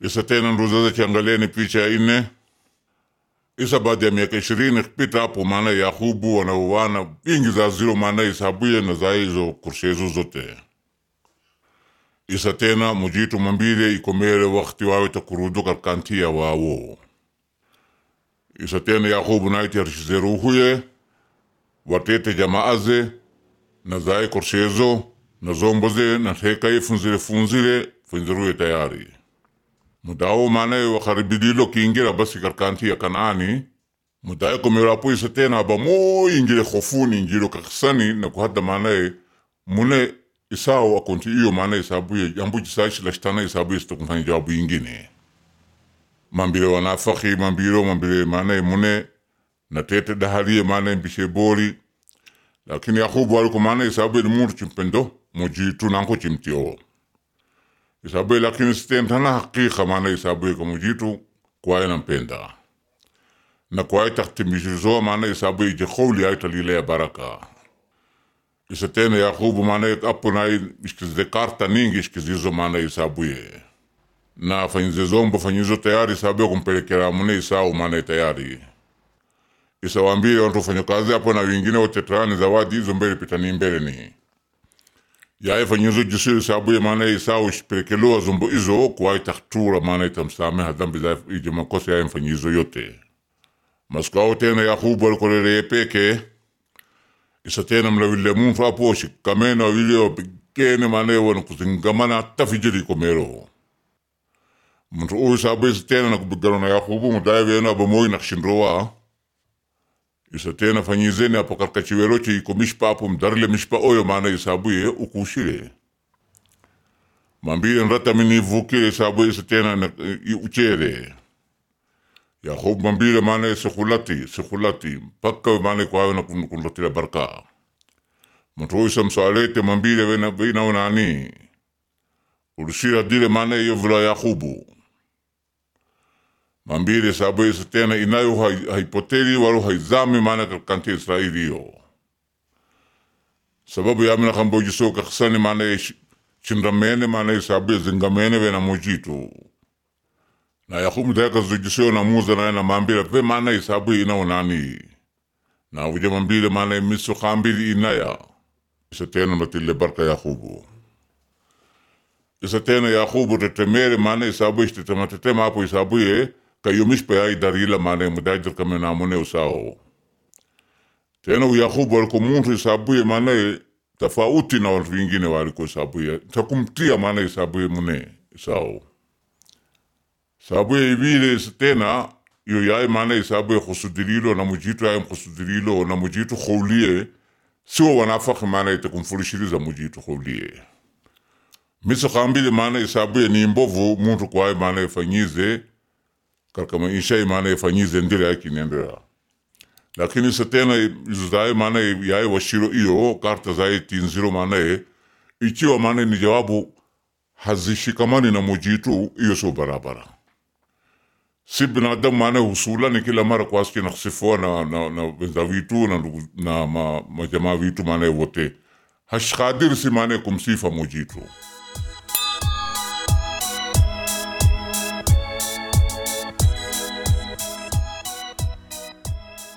Isa tena nduzaza kiangalieni picha ya nne. Isa baada ya miaka 20 kupita hapo, maana Yakubu wanaoana vingi za ziro, maana isabuye na za hizo kurshezo zote. Isa tena mujitu mambile ikomere wakati wawe takurudu karkantia wawo. Isa tena Yakubu naiti arishizeruhuye watete jamaaze na zae kurshezo na zomboze na teka funziruye tayari. Mudao maana wakaribidilo kiingira basi karkanti ya Kanaani. Mudao kumirapo isa tena aba mo ingire khofuni ingiro kakisani na kuhada maana mune isao akonti iyo maana isabuye jambu jisaishi lashtana isabuye sitokumfanya jawabu ingine. Mambire wanafaki mambire maana mune na tete dahaliye maana mbishe bori. Lakini Yakubu waliko maana isabuye ni mundu chimpendo mujitu nanko chimtio. Isabuye lakini sitentana hakika maana isabuye kamujitu kwae nampenda. Na kwae taktimishirizo maana isabuye ije khawli ay talile ya baraka. Isa tena Yakubu maana apo na ishkize karta ningi ishkizizo maana isabuye. Na fanyize zombo fanyizo tayari isabuye kumpelekera mune isao maana tayari. Isa wambire wantu fanyo kazi apo na wingine wotetrani zawadi hizo mbele pitani mbele ni. Yae fanyizo jisiri isabuye maana isao ishperekeloa zombo izo kwa itaktura maana itamsame hadambi za ije makosa ya mfanyizo yote. Maskao tena Yakubu alikolele peke. Isa tena mlawile muntu hapo shikamena wile wapikene maana wana kuzingamana tafijiri komero. Muntu uwi isabuye isa tena na kubigano na Yakubu mudaye wena abamoi na kshindrowa. Isa tena fanyizeni hapo karkachiweroche iko mishpa hapo mdarile mishpa oyo maana isabuye ukushire. Mambire nrata minivuke isabuye isa tena na uchere. Yakubu mambire maana sekulati mpaka maana kwawe na kunlotila baraka. Mtu isa msalete mambire wena wanani. Urushira dile maana iyo vila Yakubu. Mambire isabuye isa tena inayo haipoteli walo haizami maana kalkanti Israeli yo. Sababu ya mina kambo jiso kakisani maana chinramene maana isabuye zingamene wena mujitu. Na Yakubu dayaka zijiso na muza na mambire pe maana isabuye ina wanani. Na uje mambire maana miso kambili inaya. Isa tena matile barka Yakubu. Isa tena Yakubu tetemere maana isabuye tetema hapo isabuye kayo mishpa ya idarila maana mudajir kame na mune usao. Tena Yakubu waliko muntu isabuye maana tafauti na watu wengine waliko isabuye. Takumtia maana isabuye mune usao. Isabuye ibile tena iyo yae maana isabuye khusudirilo na mujitu yae khusudirilo na mujitu khawliye. Siwa wanafaki maana itakumfurishiriza mujitu khawliye. Misa kambili maana isabuye ni mbovu muntu kwae maana ifanyize. Kama insha maana ifanyize ndile yaki nendera. Lakini isa tena izuzae maana yae washiro iyo karta zae tinziro maana ikiwa maana ni jawabu hazishikamani na mujitu iyo so barabara. Si binadamu maana husula ni kila mara kwa aski naksifua na wenza vitu na majamaa vitu maana wote. Hashkadir si maana kumsifa mujitu.